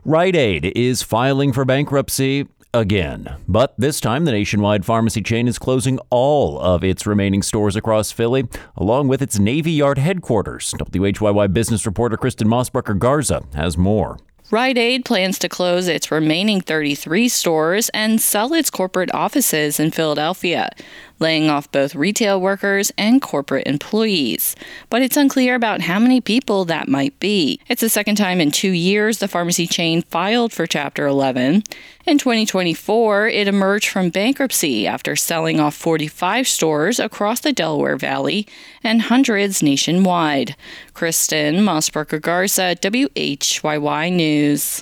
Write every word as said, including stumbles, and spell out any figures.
Rite Aid is filing for bankruptcy again, but this time the nationwide pharmacy chain is closing all of its remaining stores across Philly, along with its Navy Yard headquarters. W H Y Y business reporter Kristen Mossbrucker Garza has more. Rite Aid plans to close its remaining thirty-three stores and sell its corporate offices in Philadelphia, laying off both retail workers and corporate employees. But it's unclear about how many people that might be. It's the second time in two years the pharmacy chain filed for Chapter eleven. In twenty twenty-four, it emerged from bankruptcy after selling off forty-five stores across the Delaware Valley and hundreds nationwide. Kristen Mossbrucker Garza, W H Y Y News.